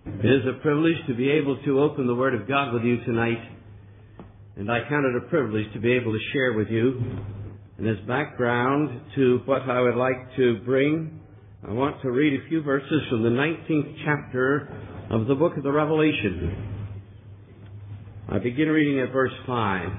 It is a privilege to be able to open the Word of God with you tonight, and I count it a privilege to be able to share with you. And as background to what I would like to bring, I want to read a few verses from the 19th chapter of the book of the Revelation. I begin reading at verse 5.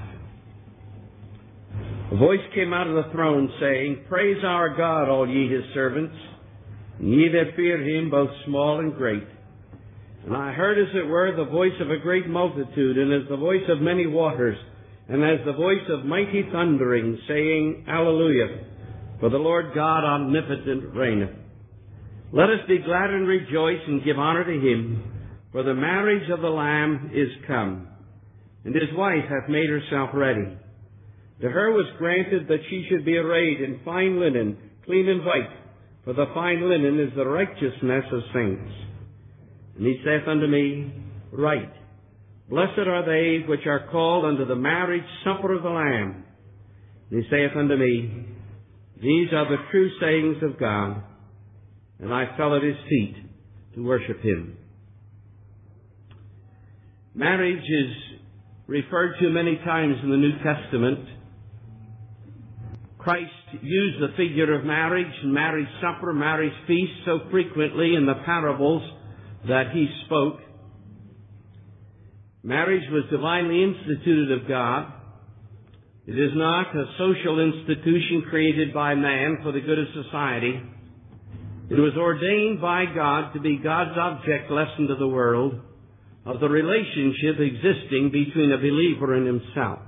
A voice came out of the throne saying, "Praise our God, all ye his servants, and ye that fear him, both small and great." And I heard, as it were, the voice of a great multitude, and as the voice of many waters, and as the voice of mighty thundering, saying, Alleluia, for the Lord God omnipotent reigneth. Let us be glad and rejoice, and give honor to him, for the marriage of the Lamb is come, and his wife hath made herself ready. To her was granted that she should be arrayed in fine linen, clean and white, for the fine linen is the righteousness of saints. And he saith unto me, Write, Blessed are they which are called unto the marriage supper of the Lamb. And he saith unto me, These are the true sayings of God. And I fell at his feet to worship him. Marriage is referred to many times in the New Testament. Christ used the figure of marriage and marriage supper, marriage feast so frequently in the parables that he spoke. Marriage was divinely instituted of God. It is not a social institution created by man for the good of society. It was ordained by God to be God's object lesson to the world of the relationship existing between a believer and himself.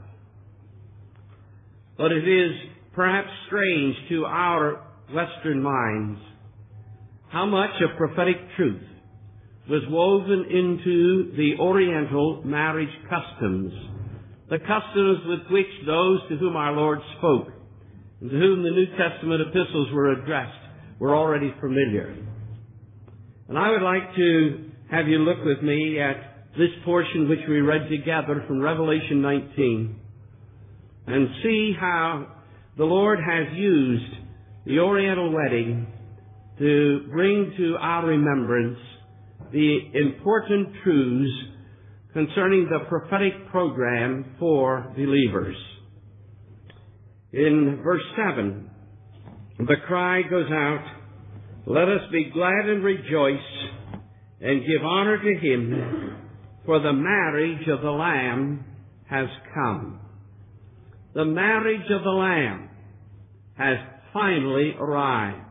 But it is perhaps strange to our Western minds how much of prophetic truth was woven into the Oriental marriage customs, the customs with which those to whom our Lord spoke and to whom the New Testament epistles were addressed were already familiar. And I would like to have you look with me at this portion which we read together from Revelation 19 and see how the Lord has used the Oriental wedding to bring to our remembrance the important truths concerning the prophetic program for believers. In verse 7, the cry goes out, Let us be glad and rejoice and give honor to him, for the marriage of the Lamb has come. The marriage of the Lamb has finally arrived.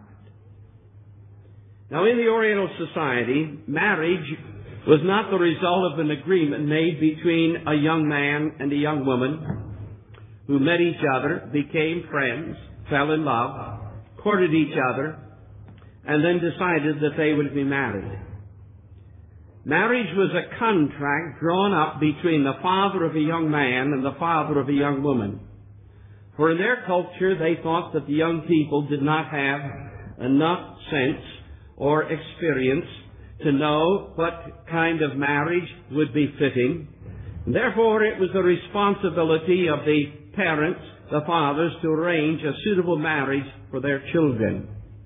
Now, in the Oriental society, marriage was not the result of an agreement made between a young man and a young woman who met each other, became friends, fell in love, courted each other, and then decided that they would be married. Marriage was a contract drawn up between the father of a young man and the father of a young woman. For in their culture, they thought that the young people did not have enough sense or experience to know what kind of marriage would be fitting. Therefore, it was the responsibility of the parents, the fathers, to arrange a suitable marriage for their children.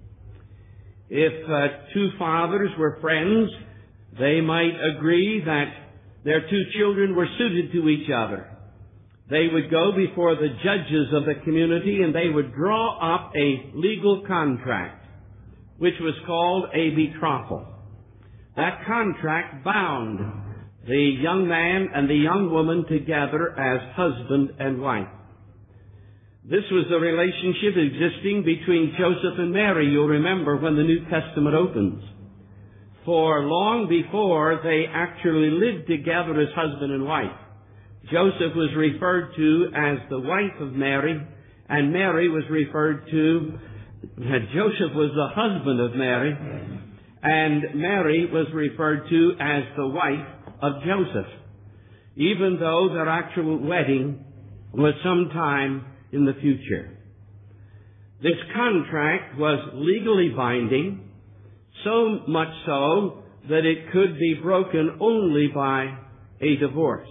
If two fathers were friends, they might agree that their two children were suited to each other. They would go before the judges of the community and they would draw up a legal contract, which was called a betrothal. That contract bound the young man and the young woman together as husband and wife. This was the relationship existing between Joseph and Mary, you'll remember, when the New Testament opens. For long before they actually lived together as husband and wife, Joseph was referred to as the wife of Mary, and Mary was referred to Joseph was the husband of Mary, and Mary was referred to as the wife of Joseph, even though their actual wedding was sometime in the future. This contract was legally binding, so much so that it could be broken only by a divorce.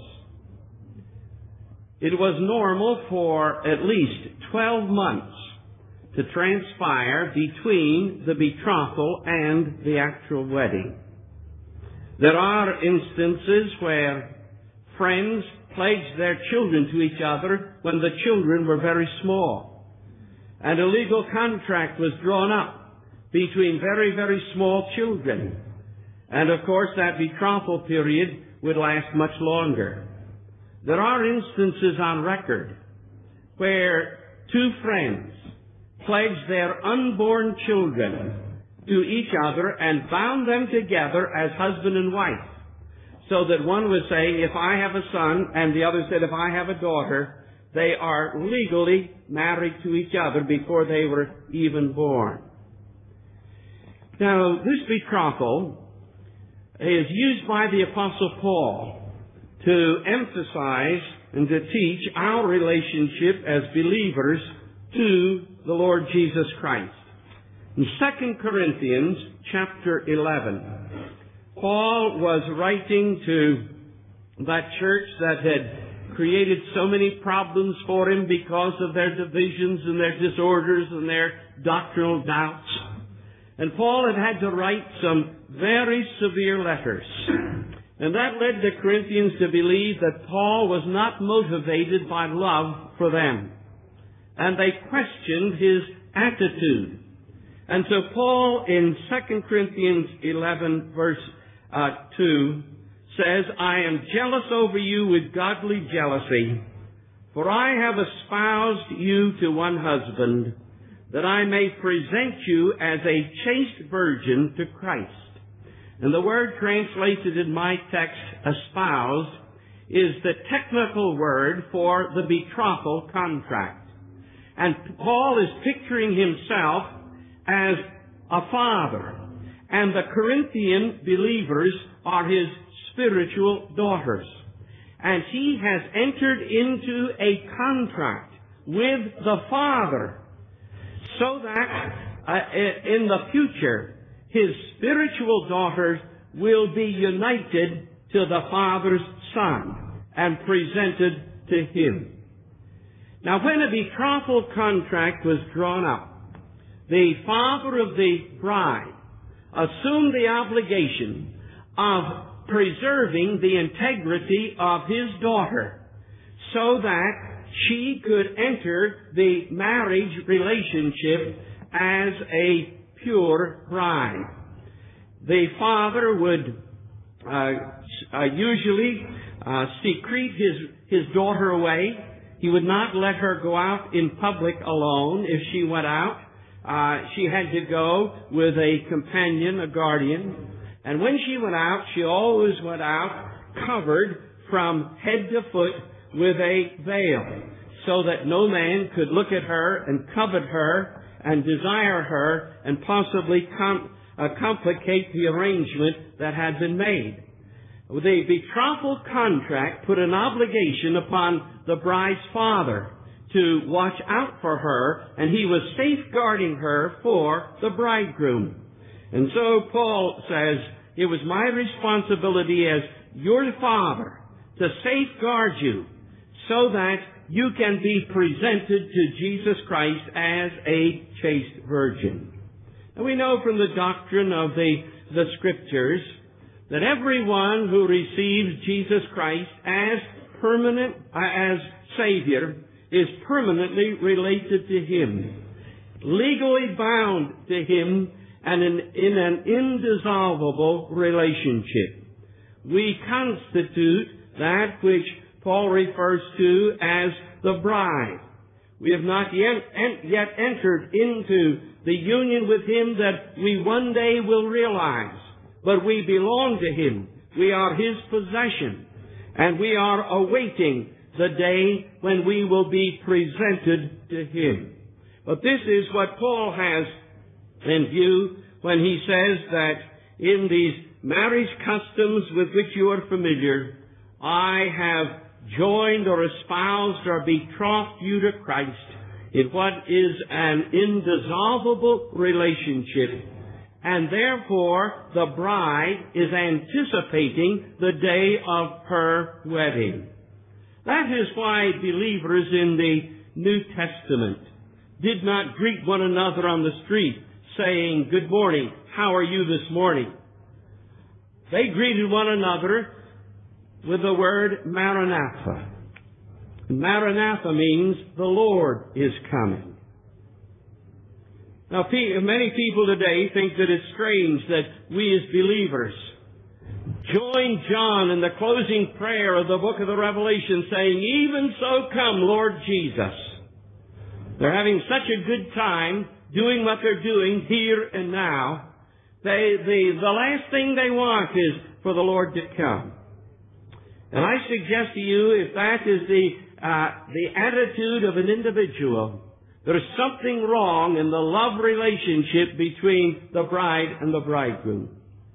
It was normal for at least 12 months to transpire between the betrothal and the actual wedding. There are instances where friends pledged their children to each other when the children were very small. And a legal contract was drawn up between very, very small children. And of course that betrothal period would last much longer. There are instances on record where two friends pledged their unborn children to each other and bound them together as husband and wife, so that one would say, if I have a son, and the other said, if I have a daughter, they are legally married to each other before they were even born. Now, this betrothal is used by the Apostle Paul to emphasize and to teach our relationship as believers to the Lord Jesus Christ. In 2 Corinthians chapter 11, Paul was writing to that church that had created so many problems for him because of their divisions and their disorders and their doctrinal doubts. And Paul had to write some very severe letters. And that led the Corinthians to believe that Paul was not motivated by love for them. And they questioned his attitude. And so Paul in 2 Corinthians 11 verse 2 says, I am jealous over you with godly jealousy, for I have espoused you to one husband, that I may present you as a chaste virgin to Christ. And the word translated in my text, espoused, is the technical word for the betrothal contract. And Paul is picturing himself as a father, and the Corinthian believers are his spiritual daughters. And he has entered into a contract with the Father so that in the future his spiritual daughters will be united to the Father's Son and presented to him. Now, when a betrothal contract was drawn up, the father of the bride assumed the obligation of preserving the integrity of his daughter so that she could enter the marriage relationship as a pure bride. The father would usually secrete his daughter away. He would not let her go out in public alone. If she went out, she had to go with a companion, a guardian. And when she went out, she always went out covered from head to foot with a veil, so that no man could look at her and covet her and desire her and possibly complicate the arrangement that had been made. The betrothal contract put an obligation upon the bride's father to watch out for her, and he was safeguarding her for the bridegroom. And so Paul says, it was my responsibility as your father to safeguard you so that you can be presented to Jesus Christ as a chaste virgin. And we know from the doctrine of the Scriptures that everyone who receives Jesus Christ as Savior is permanently related to Him, legally bound to Him, and in an indissoluble relationship. We constitute that which Paul refers to as the bride. We have not yet entered into the union with Him that we one day will realize, but we belong to Him. We are His possession, and we are awaiting the day when we will be presented to Him. But this is what Paul has in view when he says that in these marriage customs with which you are familiar, I have joined or espoused or betrothed you to Christ in what is an indissoluble relationship, and therefore the bride is anticipating the day of her wedding. That is why believers in the New Testament did not greet one another on the street saying, "Good morning, how are you this morning?" they greeted one another with the word Maranatha. Maranatha means the Lord is coming. Now, many people today think that it's strange that we as believers join John in the closing prayer of the book of the Revelation saying, "Even so come, Lord Jesus." They're having such a good time doing what they're doing here and now. The last thing they want is for the Lord to come. And I suggest to you, if that is the attitude of an individual, there's something wrong in the love relationship between the bride and the bridegroom.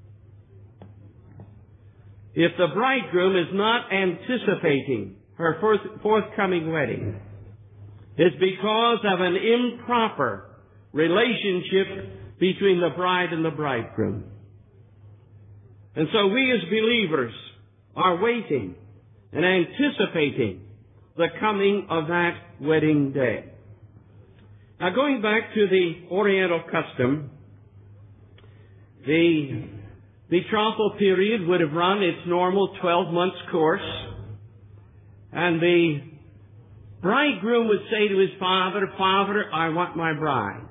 If the bridegroom is not anticipating her forthcoming wedding, it's because of an improper relationship between the bride and the bridegroom. And so we as believers are waiting and anticipating the coming of that wedding day. Now, going back to the Oriental custom, the betrothal period would have run its normal 12 months course, and the bridegroom would say to his father, "Father, I want my bride."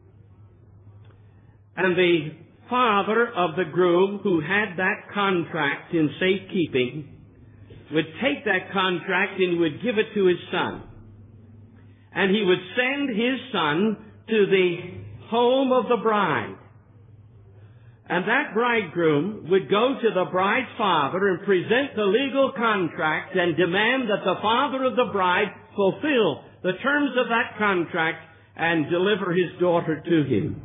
And the father of the groom, who had that contract in safekeeping, would take that contract and would give it to his son. And he would send his son to the home of the bride. And that bridegroom would go to the bride's father and present the legal contract and demand that the father of the bride fulfill the terms of that contract and deliver his daughter to him.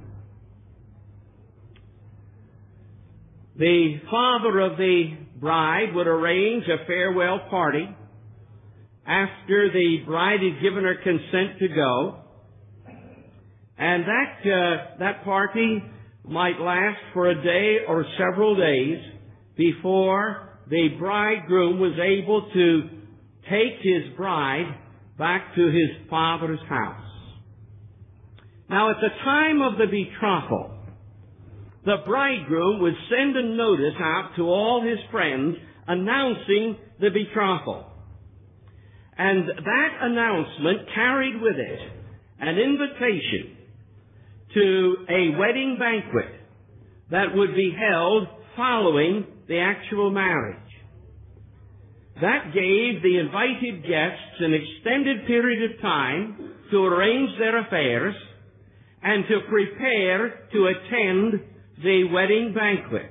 The father of the bride would arrange a farewell party after the bride had given her consent to go. And that party might last for a day or several days before the bridegroom was able to take his bride back to his father's house. Now, at the time of the betrothal, the bridegroom would send a notice out to all his friends announcing the betrothal. And that announcement carried with it an invitation to a wedding banquet that would be held following the actual marriage. That gave the invited guests an extended period of time to arrange their affairs and to prepare to attend the wedding banquet.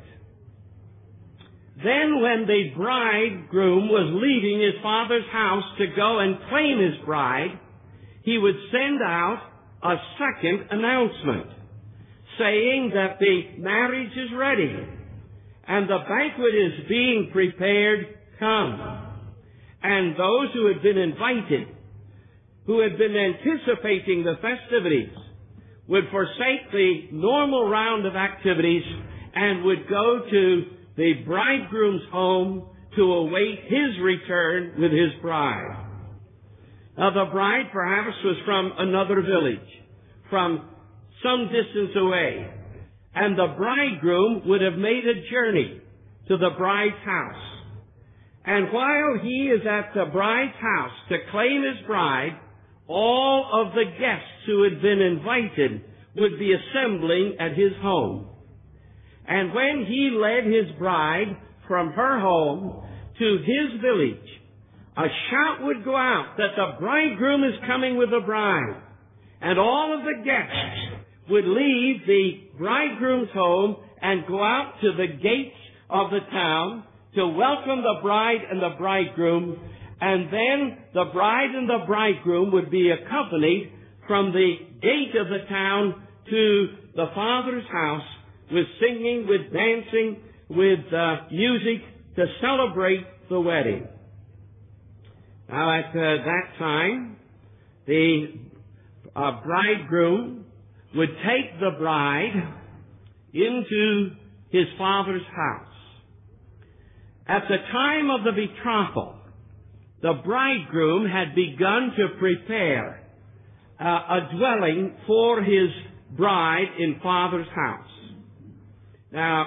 Then when the bridegroom was leaving his father's house to go and claim his bride, he would send out a second announcement saying that the marriage is ready and the banquet is being prepared, come. And those who had been invited, who had been anticipating the festivities, would forsake the normal round of activities and would go to the bridegroom's home to await his return with his bride. Now, the bride perhaps was from another village, from some distance away, and the bridegroom would have made a journey to the bride's house. And while he is at the bride's house to claim his bride, all of the guests who had been invited would be assembling at his home. And when he led his bride from her home to his village, a shout would go out that the bridegroom is coming with the bride. And all of the guests would leave the bridegroom's home and go out to the gates of the town to welcome the bride and the bridegroom. And then the bride and the bridegroom would be accompanied from the gate of the town to the father's house with singing, with dancing, with music to celebrate the wedding. Now, at that time, the bridegroom would take the bride into his father's house. At the time of the betrothal, the bridegroom had begun to prepare a dwelling for his bride in father's house. Now,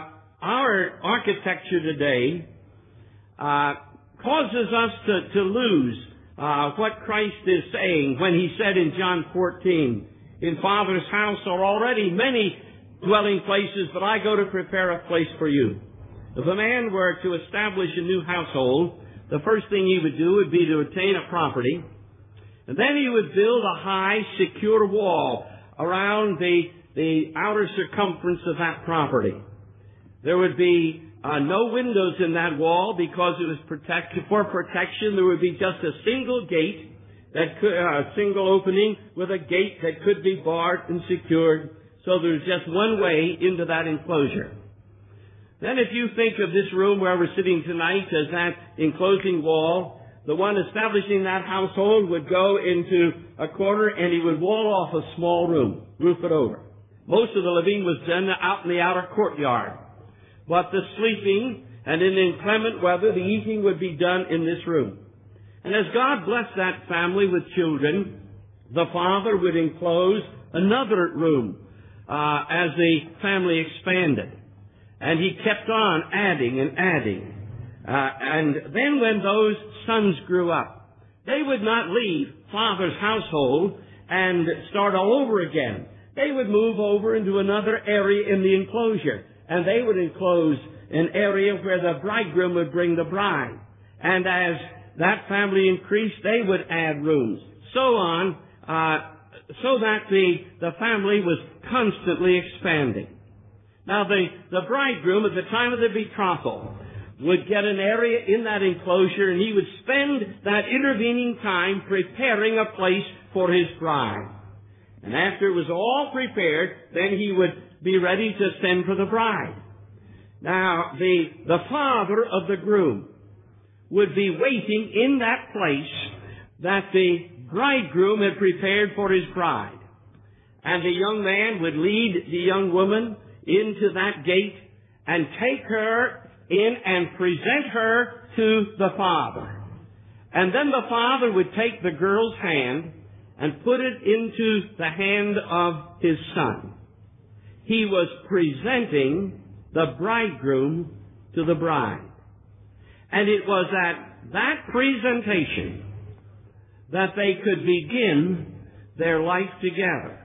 our architecture today causes us to lose what Christ is saying when he said in John 14, "In Father's house are already many dwelling places, but I go to prepare a place for you." If a man were to establish a new household, the first thing he would do would be to obtain a property, and then he would build a high, secure wall around the outer circumference of that property. There would be no windows in that wall because it was for protection. There would be just a single gate, a single opening with a gate that could be barred and secured. So there's just one way into that enclosure. Then if you think of this room where we're sitting tonight as that enclosing wall, the one establishing that household would go into a corner and he would wall off a small room, roof it over. Most of the living was done out in the outer courtyard. But the sleeping and in inclement weather, the eating would be done in this room. And as God blessed that family with children, the father would enclose another room as the family expanded. And he kept on adding and adding. And then when those sons grew up, they would not leave father's household and start all over again. They would move over into another area in the enclosure. And they would enclose an area where the bridegroom would bring the bride. And as that family increased, they would add rooms. So on, so that the family was constantly expanding. Now the bridegroom at the time of the betrothal would get an area in that enclosure, and he would spend that intervening time preparing a place for his bride. And after it was all prepared, then he would be ready to send for the bride. Now, the father of the groom would be waiting in that place that the bridegroom had prepared for his bride. And the young man would lead the young woman into that gate and take her in and present her to the father. And then the father would take the girl's hand and put it into the hand of his son. He was presenting the bridegroom to the bride. And it was at that presentation that they could begin their life together.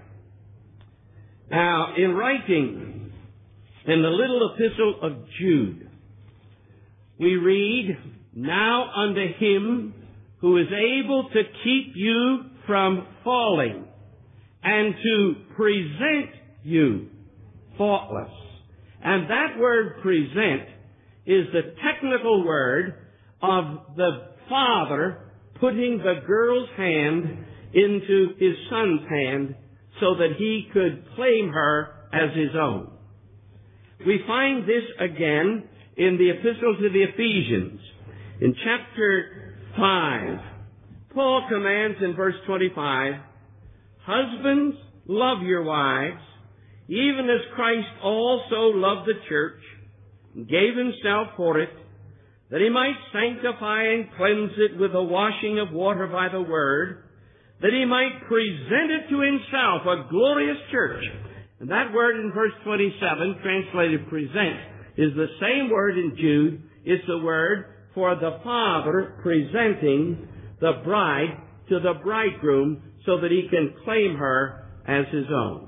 Now, in writing in the little epistle of Jude, we read, "Now unto him who is able to keep you from falling and to present you faultless." And that word present is the technical word of the father putting the girl's hand into his son's hand so that he could claim her as his own. We find this again in the epistle to the Ephesians. In chapter 5, Paul commands in verse 25, "Husbands, love your wives, even as Christ also loved the church, and gave himself for it, that he might sanctify and cleanse it with the washing of water by the word, that he might present it to himself a glorious church." And that word in verse 27, translated present, is the same word in Jude. It's the word for the father presenting the bride to the bridegroom so that he can claim her as his own.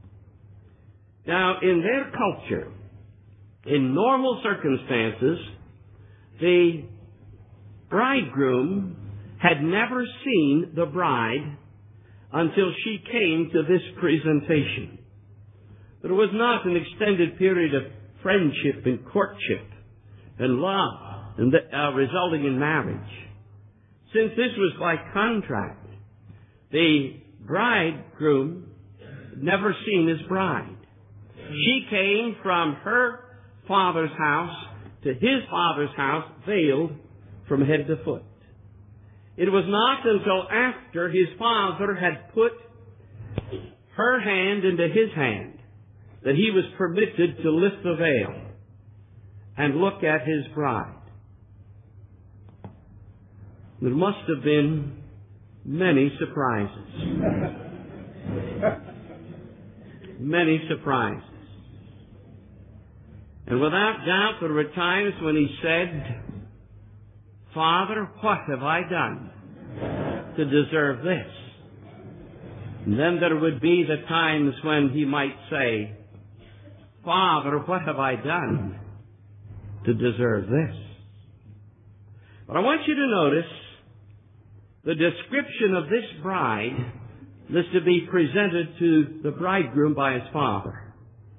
Now, in their culture, in normal circumstances, the bridegroom had never seen the bride until she came to this presentation. There was not an extended period of friendship and courtship and love and resulting in marriage. Since this was by contract, the bridegroom had never seen his bride. She came from her father's house to his father's house veiled from head to foot. It was not until after his father had put her hand into his hand that he was permitted to lift the veil and look at his bride. There must have been many surprises. Many surprises. And without doubt, there were times when he said, Father, what have I done to deserve this? And then there would be the times when he might say, Father, what have I done to deserve this? But I want you to notice the description of this bride that's to be presented to the bridegroom by his father.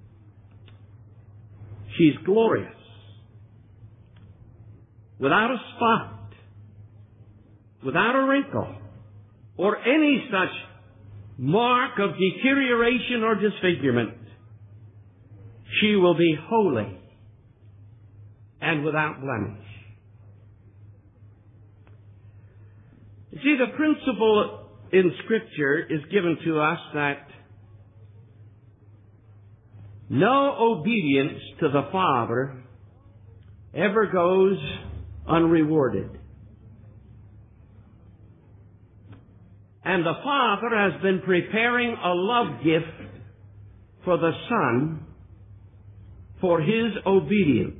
She's glorious, without a spot, without a wrinkle, or any such mark of deterioration or disfigurement. She will be holy and without blemish. You see, the principle in Scripture is given to us that no obedience to the Father ever goes unrewarded. And the Father has been preparing a love gift for the Son for His obedience.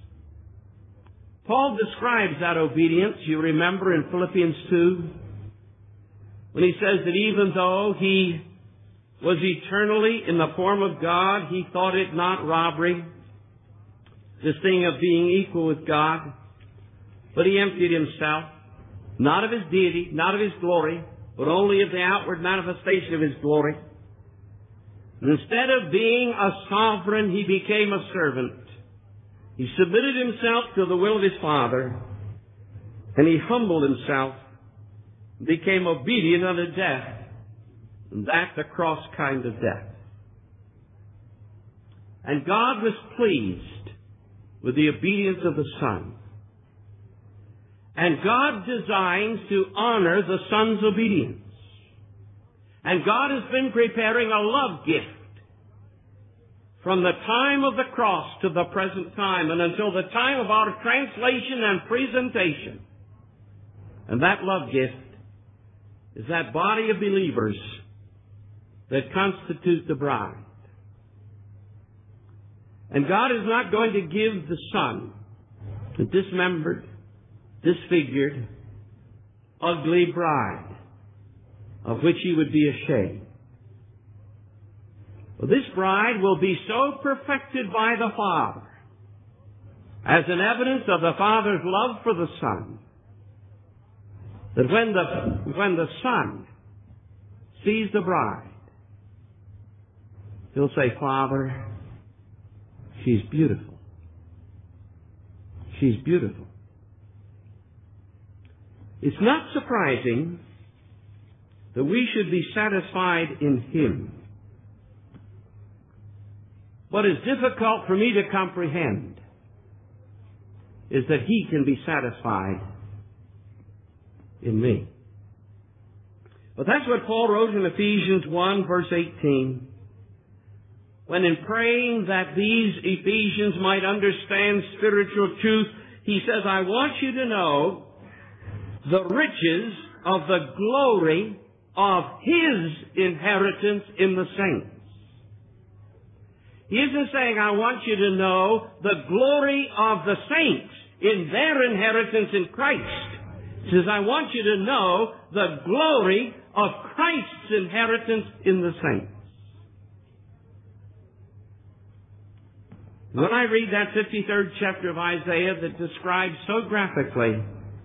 Paul describes that obedience, you remember, in Philippians 2, when he says that even though he was eternally in the form of God, he thought it not robbery, this thing of being equal with God, but he emptied himself, not of his deity, not of his glory, but only of the outward manifestation of his glory. And instead of being a sovereign, he became a servant. He submitted himself to the will of his Father, and he humbled himself, became obedient unto death, and that the cross kind of death. And God was pleased with the obedience of the Son. And God designs to honor the Son's obedience. And God has been preparing a love gift from the time of the cross to the present time and until the time of our translation and presentation. And that love gift is that body of believers that constitute the bride. And God is not going to give the Son a dismembered, disfigured, ugly bride of which He would be ashamed. Well, this bride will be so perfected by the Father as an evidence of the Father's love for the Son that when the Son sees the bride, he'll say, Father, she's beautiful. She's beautiful. It's not surprising that we should be satisfied in Him. What is difficult for me to comprehend is that He can be satisfied in me. But that's what Paul wrote in Ephesians 1, verse 18. When in praying that these Ephesians might understand spiritual truth, he says, I want you to know the riches of the glory of His inheritance in the saints. He isn't saying, I want you to know the glory of the saints in their inheritance in Christ. He says, I want you to know the glory of Christ's inheritance in the saints. When I read that 53rd chapter of Isaiah that describes so graphically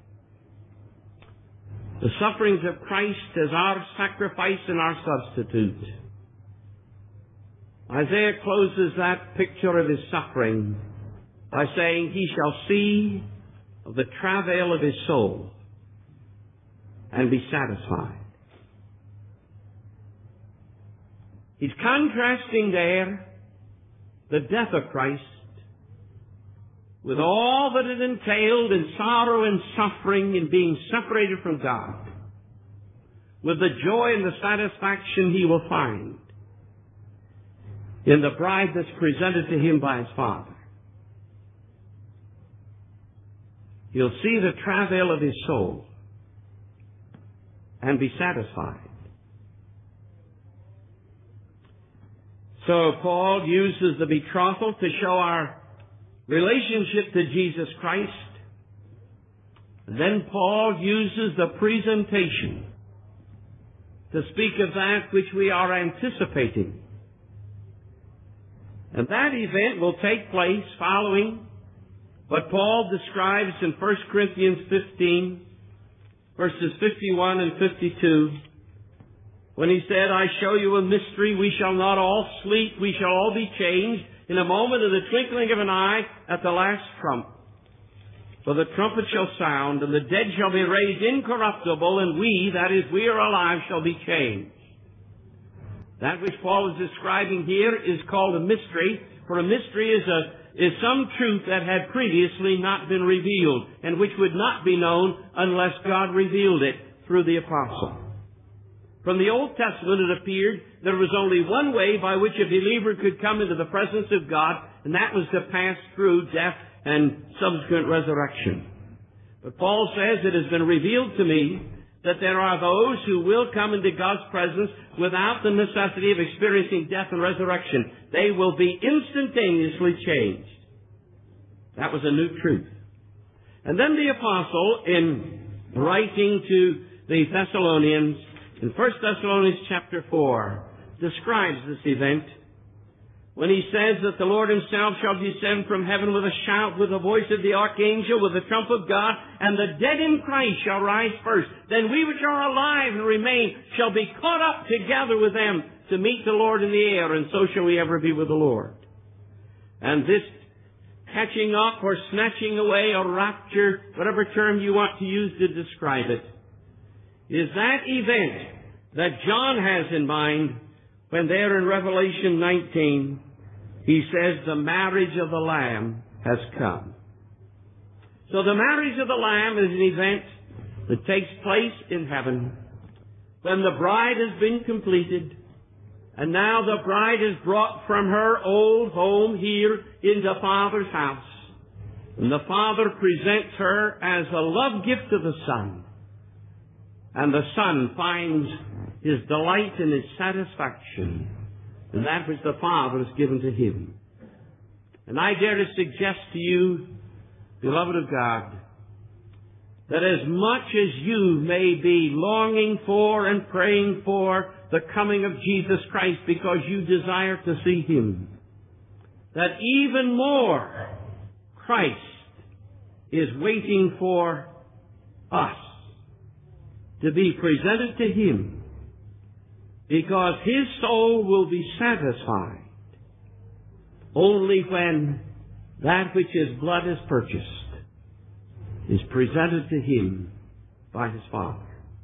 the sufferings of Christ as our sacrifice and our substitute, Isaiah closes that picture of His suffering by saying, He shall see of the travail of His soul and be satisfied. He's contrasting there the death of Christ with all that it entailed in sorrow and suffering in being separated from God, with the joy and the satisfaction He will find in the bride that's presented to Him by His Father. He'll see the travail of His soul and be satisfied. So Paul uses the betrothal to show our relationship to Jesus Christ. Then Paul uses the presentation to speak of that which we are anticipating. And that event will take place following what Paul describes in 1 Corinthians 15, verses 51 and 52, when he said, I show you a mystery, we shall not all sleep, we shall all be changed in a moment, of the twinkling of an eye, at the last trump. For the trumpet shall sound, and the dead shall be raised incorruptible, and we, that is, we are alive, shall be changed. That which Paul is describing here is called a mystery, for a mystery is some truth that had previously not been revealed, and which would not be known unless God revealed it through the apostle. From the Old Testament it appeared there was only one way by which a believer could come into the presence of God, and that was to pass through death and subsequent resurrection. But Paul says, it has been revealed to me that there are those who will come into God's presence without the necessity of experiencing death and resurrection. They will be instantaneously changed. That was a new truth. And then the apostle, in writing to the Thessalonians, in 1 Thessalonians chapter 4, describes this event when he says that the Lord himself shall descend from heaven with a shout, with the voice of the archangel, with the trump of God, and the dead in Christ shall rise first. Then we which are alive and remain shall be caught up together with them to meet the Lord in the air, and so shall we ever be with the Lord. And this catching up or snatching away or rapture, whatever term you want to use to describe it, is that event that John has in mind when there in Revelation 19 he says the marriage of the Lamb has come. So the marriage of the Lamb is an event that takes place in heaven when the bride has been completed, and now the bride is brought from her old home here into Father's house. And the Father presents her as a love gift to the Son. And the Son finds his delight and his satisfaction in that which the Father has given to him. And I dare to suggest to you, beloved of God, that as much as you may be longing for and praying for the coming of Jesus Christ because you desire to see him, that even more Christ is waiting for us to be presented to him, because his soul will be satisfied only when that which his blood has purchased is presented to him by his Father.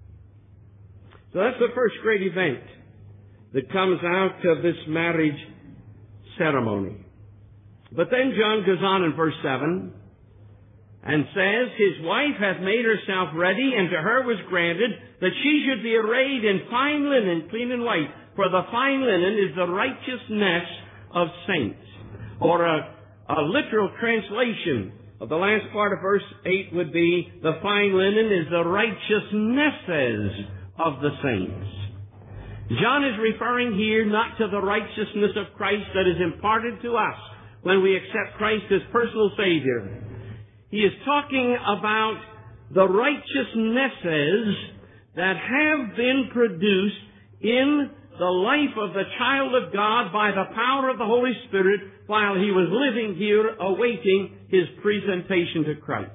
So that's the first great event that comes out of this marriage ceremony. But then John goes on in verse 7 and says, his wife hath made herself ready, and to her was granted that she should be arrayed in fine linen, clean and white. For the fine linen is the righteousness of saints. Or a literal translation of the last part of verse 8 would be, the fine linen is the righteousnesses of the saints. John is referring here not to the righteousness of Christ that is imparted to us when we accept Christ as personal Savior. He is talking about the righteousnesses that have been produced in the life of the child of God by the power of the Holy Spirit while he was living here awaiting his presentation to Christ.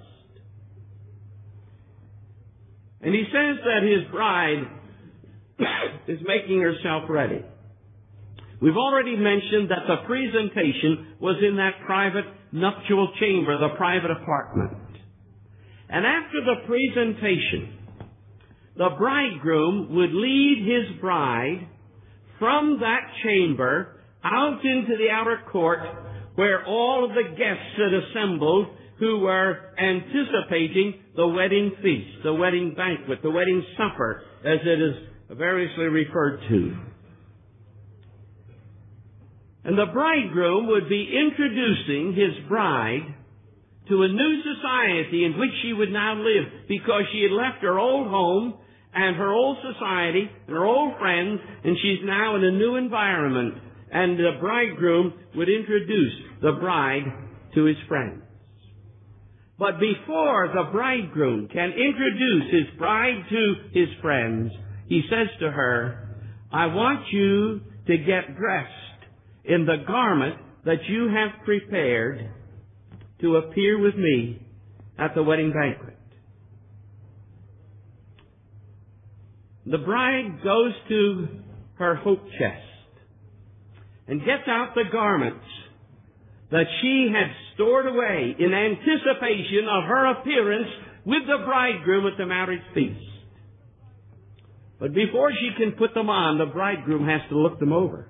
And he says that his bride is making herself ready. We've already mentioned that the presentation was in that private nuptial chamber, the private apartment. And after the presentation, the bridegroom would lead his bride from that chamber out into the outer court where all of the guests had assembled who were anticipating the wedding feast, the wedding banquet, the wedding supper, as it is variously referred to. And the bridegroom would be introducing his bride to a new society in which she would now live, because she had left her old home and her old society and her old friends, and she's now in a new environment. and the bridegroom would introduce the bride to his friends. But before the bridegroom can introduce his bride to his friends, he says to her, I want you to get dressed in the garment that you have prepared to appear with me at the wedding banquet. The bride goes to her hope chest and gets out the garments that she had stored away in anticipation of her appearance with the bridegroom at the marriage feast. But before she can put them on, the bridegroom has to look them over.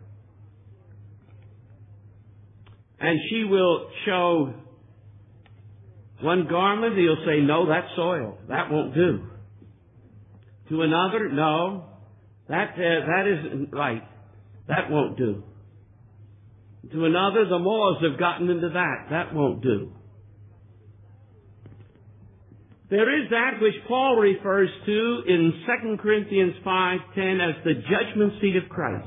And she will show one garment, he'll say, no, that's soiled. That won't do. To another, no, that isn't right. That won't do. To another, the moths have gotten into that. That won't do. There is that which Paul refers to in 2 Corinthians 5:10 as the judgment seat of Christ.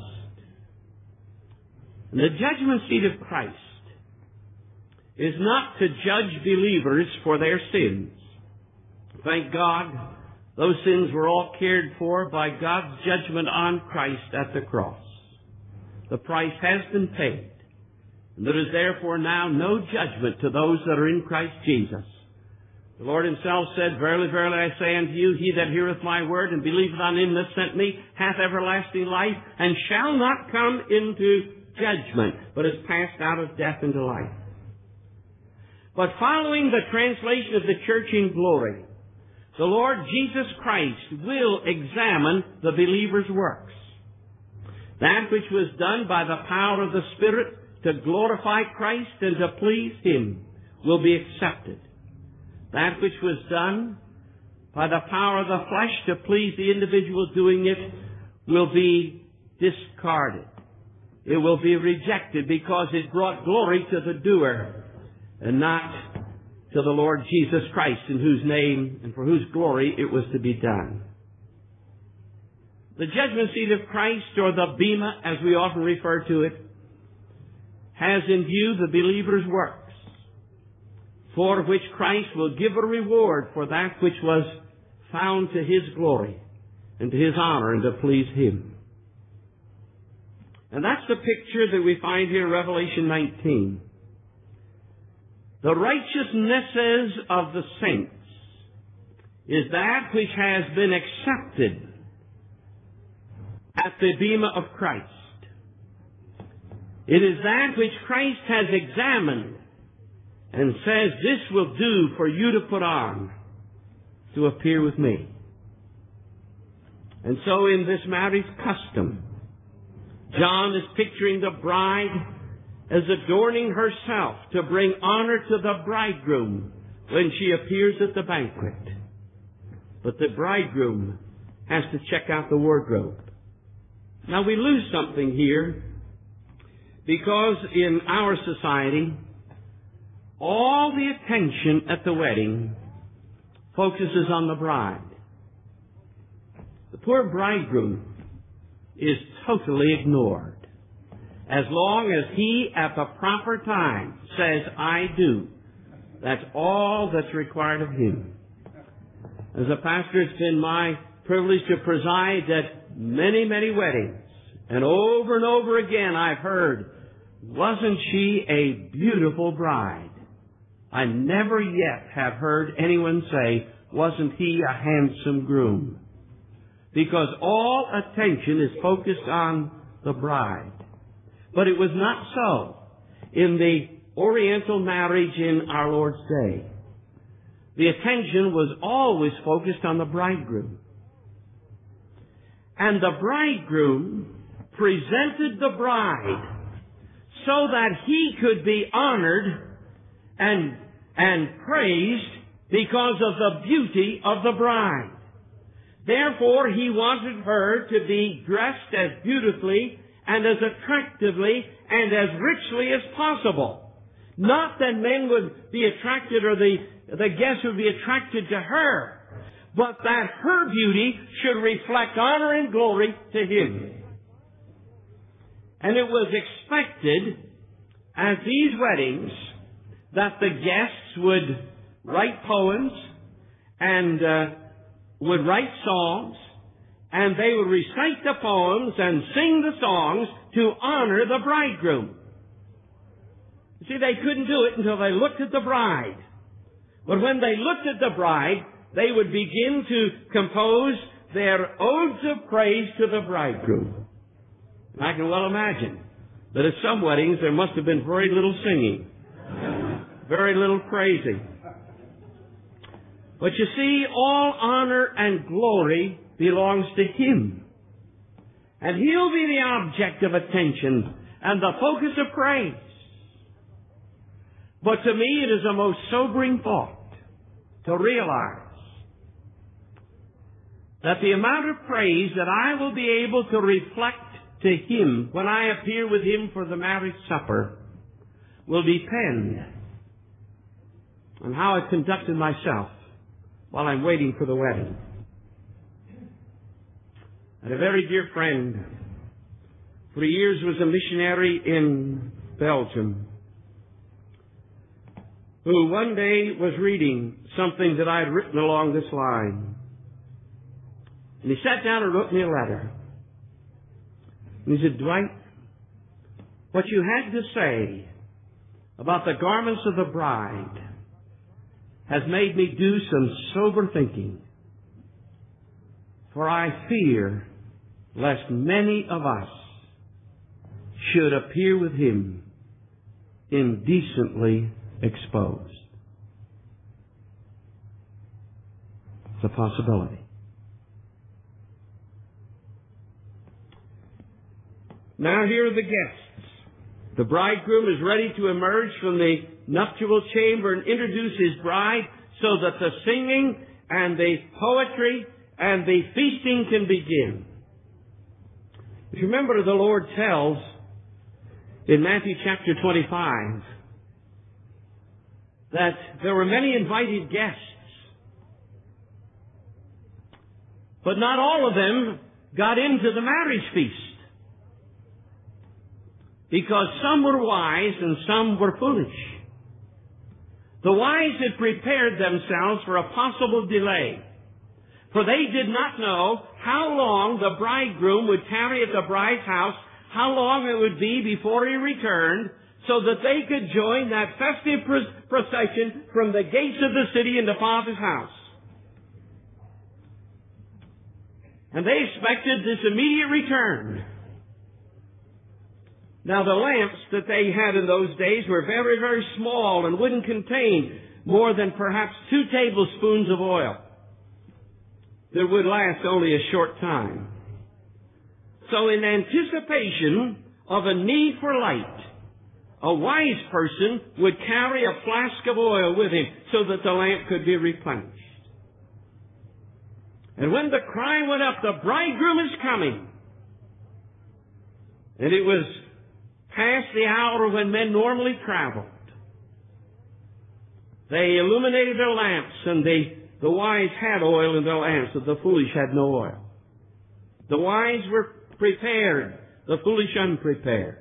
And the judgment seat of Christ is not to judge believers for their sins. Thank God, those sins were all cared for by God's judgment on Christ at the cross. The price has been paid. And there is therefore now no judgment to those that are in Christ Jesus. The Lord himself said, Verily, verily, I say unto you, he that heareth my word and believeth on him that sent me hath everlasting life, and shall not come into judgment, but is passed out of death into life. But following the translation of the church in glory, the Lord Jesus Christ will examine the believer's works. That which was done by the power of the Spirit to glorify Christ and to please him will be accepted. That which was done by the power of the flesh to please the individual doing it will be discarded. It will be rejected because it brought glory to the doer and not to the Lord Jesus Christ, in whose name and for whose glory it was to be done. The judgment seat of Christ, or the bema as we often refer to it, has in view the believer's works, for which Christ will give a reward for that which was found to his glory and to his honor and to please him. And that's the picture that we find here in Revelation 19. The righteousnesses of the saints is that which has been accepted at the bema of Christ. It is that which Christ has examined and says, this will do for you to put on to appear with me. And so in this marriage custom, John is picturing the bride as adorning herself to bring honor to the bridegroom when she appears at the banquet. But the bridegroom has to check out the wardrobe. Now we lose something here, because in our society, all the attention at the wedding focuses on the bride. The poor bridegroom is totally ignored. As long as he, at the proper time, says, I do, that's all that's required of him. As a pastor, it's been my privilege to preside at many, many weddings. And over again I've heard, wasn't she a beautiful bride? I never yet have heard anyone say, wasn't he a handsome groom? Because all attention is focused on the bride. But it was not so in the Oriental marriage in our Lord's day. The attention was always focused on the bridegroom. And the bridegroom presented the bride so that he could be honored and praised because of the beauty of the bride. Therefore, he wanted her to be dressed as beautifully and as attractively and as richly as possible. Not that men would be attracted or the guests would be attracted to her, but that her beauty should reflect honor and glory to him. And it was expected at these weddings that the guests would write poems and would write songs, and they would recite the poems and sing the songs to honor the bridegroom. You see, they couldn't do it until they looked at the bride. But when they looked at the bride, they would begin to compose their odes of praise to the bridegroom. I can well imagine that at some weddings there must have been very little singing, very little praising. But you see, all honor and glory belongs to Him. And He'll be the object of attention and the focus of praise. But to me, it is a most sobering thought to realize that the amount of praise that I will be able to reflect to Him when I appear with Him for the marriage supper will depend on how I conducted myself while I'm waiting for the wedding. And a very dear friend, for years was a missionary in Belgium, who one day was reading something that I had written along this line. And he sat down and wrote me a letter. And he said, Dwight, what you had to say about the garments of the bride has made me do some sober thinking. For I fear lest many of us should appear with Him indecently exposed. It's a possibility. Now here are the guests. The bridegroom is ready to emerge from the nuptial chamber and introduce his bride so that the singing and the poetry and the feasting can begin. If you remember, the Lord tells in Matthew chapter 25 that there were many invited guests, but not all of them got into the marriage feast, because some were wise and some were foolish. The wise had prepared themselves for a possible delay, for they did not know how long the bridegroom would tarry at the bride's house, how long it would be before he returned, so that they could join that festive procession from the gates of the city into Father's house. And they expected this immediate return. Now, the lamps that they had in those days were very, very small and wouldn't contain more than perhaps 2 tablespoons of oil that would last only a short time. So in anticipation of a need for light, a wise person would carry a flask of oil with him so that the lamp could be replenished. And when the cry went up, the bridegroom is coming, and it was past the hour when men normally traveled, they illuminated their lamps, and the wise had oil in their lamps, but the foolish had no oil. The wise were prepared, the foolish unprepared.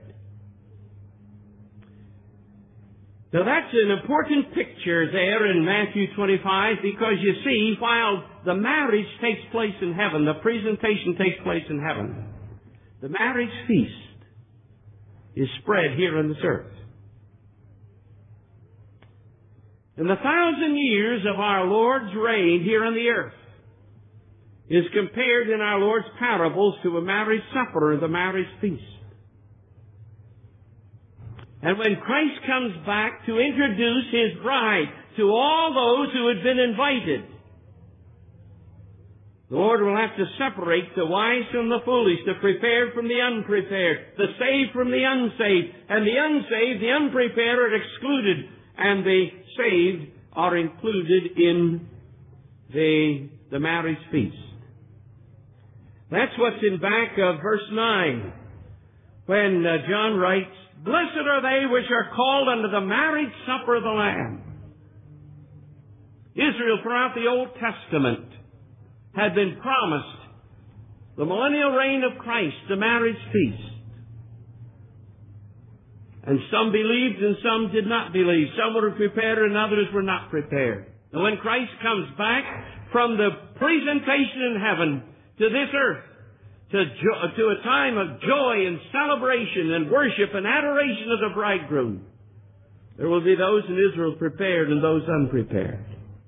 Now that's an important picture there in Matthew 25, because you see, while the marriage takes place in heaven, the presentation takes place in heaven, the marriage feast is spread here on this earth. And the 1,000 years of our Lord's reign here on the earth is compared in our Lord's parables to a marriage supper or the marriage feast. And when Christ comes back to introduce His bride to all those who had been invited, the Lord will have to separate the wise from the foolish, the prepared from the unprepared, the saved from the unsaved, and the unsaved, the unprepared are excluded, and the saved are included in the marriage feast. That's what's in back of verse 9, when John writes, "Blessed are they which are called unto the marriage supper of the Lamb." Israel throughout the Old Testament had been promised the millennial reign of Christ, the marriage feast. And some believed and some did not believe. Some were prepared and others were not prepared. And when Christ comes back from the presentation in heaven to this earth, to a time of joy and celebration and worship and adoration of the bridegroom, there will be those in Israel prepared and those unprepared.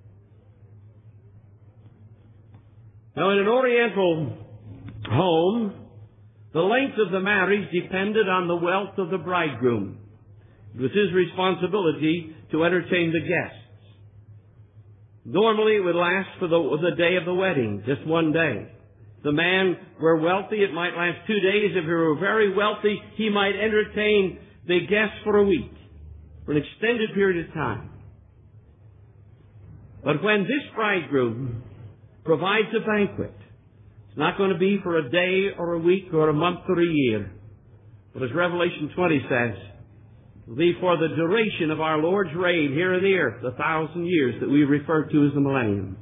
Now, in an Oriental home, the length of the marriage depended on the wealth of the bridegroom. It was his responsibility to entertain the guests. Normally, it would last for the day of the wedding, just one day. If the man were wealthy, it might last 2 days. If he were very wealthy, he might entertain the guests for a week, for an extended period of time. But when this bridegroom provides a banquet, it's not going to be for a day or a week or a month or a year. But as Revelation 20 says, it will be for the duration of our Lord's reign here on the earth, 1,000 years that we refer to as the millennium.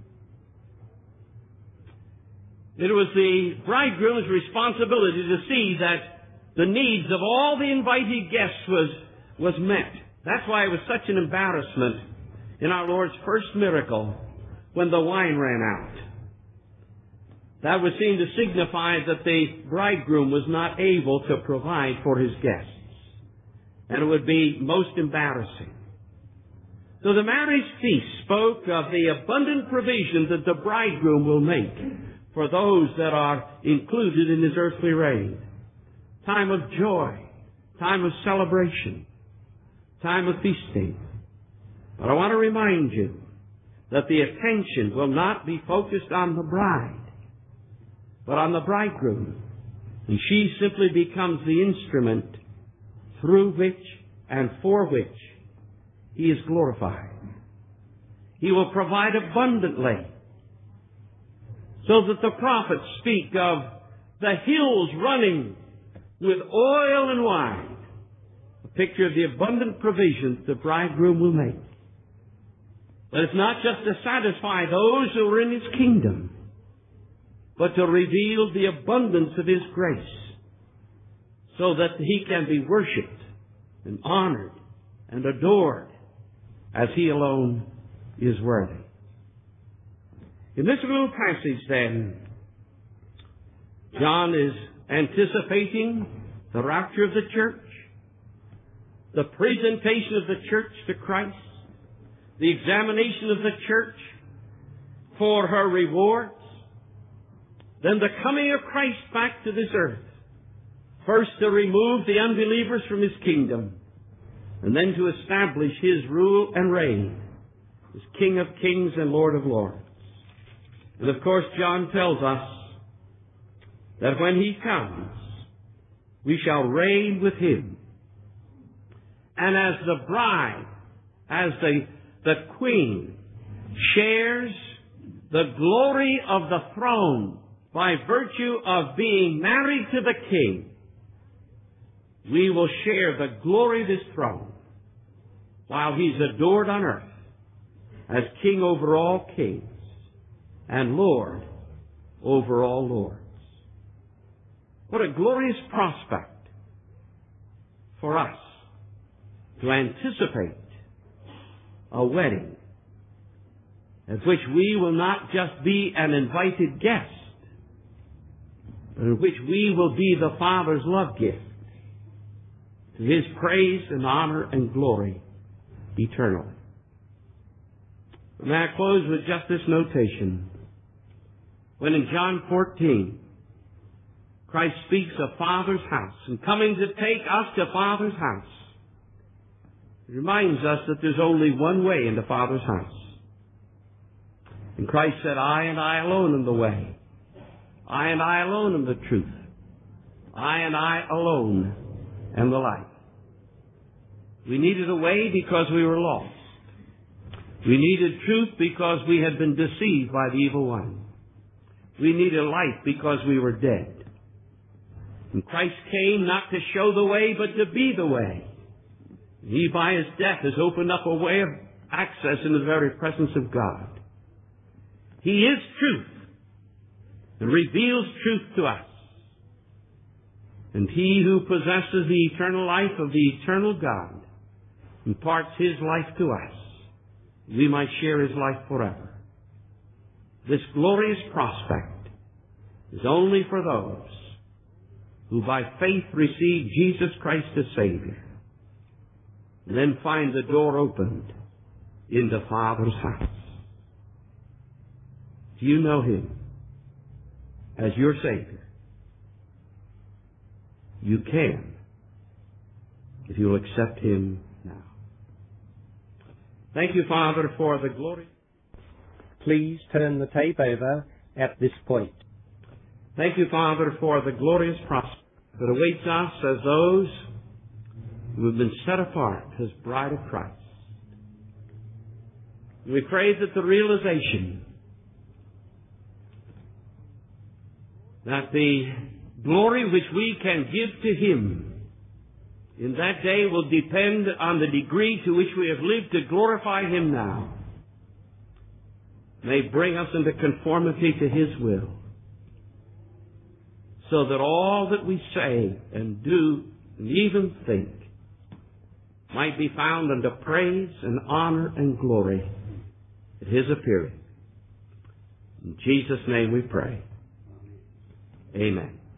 It was the bridegroom's responsibility to see that the needs of all the invited guests was met. That's why it was such an embarrassment in our Lord's first miracle when the wine ran out. That was seen to signify that the bridegroom was not able to provide for his guests. And it would be most embarrassing. So the marriage feast spoke of the abundant provision that the bridegroom will make for those that are included in his earthly reign. Time of joy, time of celebration, time of feasting. But I want to remind you that the attention will not be focused on the bride, but on the bridegroom. And she simply becomes the instrument through which and for which he is glorified. He will provide abundantly, so that the prophets speak of the hills running with oil and wine, a picture of the abundant provisions the bridegroom will make. But it's not just to satisfy those who are in his kingdom, but to reveal the abundance of his grace, so that he can be worshipped and honored and adored as he alone is worthy. In this little passage then, John is anticipating the rapture of the church, the presentation of the church to Christ, the examination of the church for her rewards, then the coming of Christ back to this earth, first to remove the unbelievers from his kingdom, and then to establish his rule and reign as King of kings and Lord of lords. And of course, John tells us that when he comes, we shall reign with him. And as the bride, as the queen, shares the glory of the throne by virtue of being married to the king, we will share the glory of his throne while he's adored on earth as King over all kings and Lord over all lords. What a glorious prospect for us to anticipate a wedding at which we will not just be an invited guest, but in which we will be the Father's love gift to his praise and honor and glory eternally. May I close with just this notation. When in John 14, Christ speaks of Father's house and coming to take us to Father's house, it reminds us that there's only one way into Father's house. And Christ said, I and I alone am the way. I and I alone am the truth. I and I alone am the life. We needed a way because we were lost. We needed truth because we had been deceived by the evil one. We needed life because we were dead. And Christ came not to show the way, but to be the way. He, by his death, has opened up a way of access into the very presence of God. He is truth and reveals truth to us. And He who possesses the eternal life of the eternal God imparts His life to us. We might share His life forever. This glorious prospect is only for those who by faith receive Jesus Christ as Savior, and then find the door opened in the Father's house. Do you know Him as your Savior? You can, if you'll accept Him now. Thank you, Father, for the glory. Please turn the tape over at this point. Thank you, Father, for the glorious prospect that awaits us as those who have been set apart as bride of Christ. We pray that the realization that the glory which we can give to Him in that day will depend on the degree to which we have lived to glorify Him now, may bring us into conformity to His will, so that all that we say and do and even think might be found unto praise and honor and glory at His appearing. In Jesus' name we pray. Amen.